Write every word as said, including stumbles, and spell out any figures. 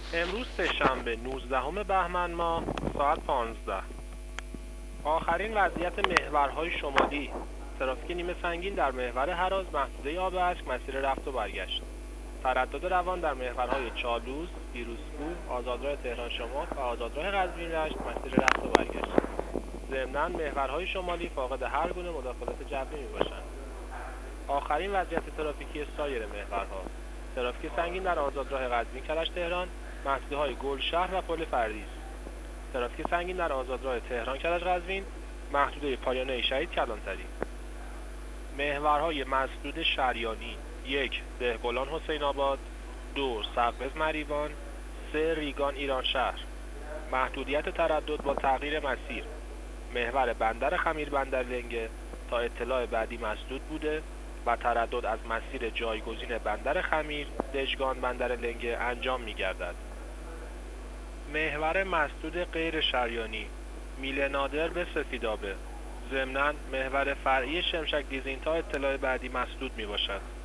امروز سه‌شنبه نوزدهم بهمن ماه ساعت پانزده. آخرین وضعیت محورهای شمالی. ترافیک نیمه سنگین در محور هراز محدوده آب اشک مسیر رفت و برگشت. تردد روان در محورهای چالوس، فیروزکوه، آزادراه تهران شمال و آزادراه قزوین رشت مسیر رفت و برگشت. ضمناً محورهای شمالی فاقد هر گونه مداخلت جوی میباشند. آخرین وضعیت ترافیکی سایر محورها. ترافیک سنگین در آزادراه قزوین کرج تهران محدوده‌های گلشهر و پل فردیس. ترافیک سنگین در آزادراه تهران کرج قزوین محدوده پایانه شهید کلانتری. محورهای مسدود شریانی: یک دهقلان حسین آباد، دو سقز مریوان، سه ریگان ایران شهر. محدودیت تردد با تغییر مسیر: محور بندر خمیر بندر لنگه تا اطلاع بعدی مسدود بوده و تردد از مسیر جایگزین بندر خمیر دژگان بندر لنگه انجام می گردد. محور مسدود غیر شریانی: میل نادر به سفیدآبه. ضمناً محور فرعی شمشک دیزین تا اطلاع بعدی مسدود می باشد.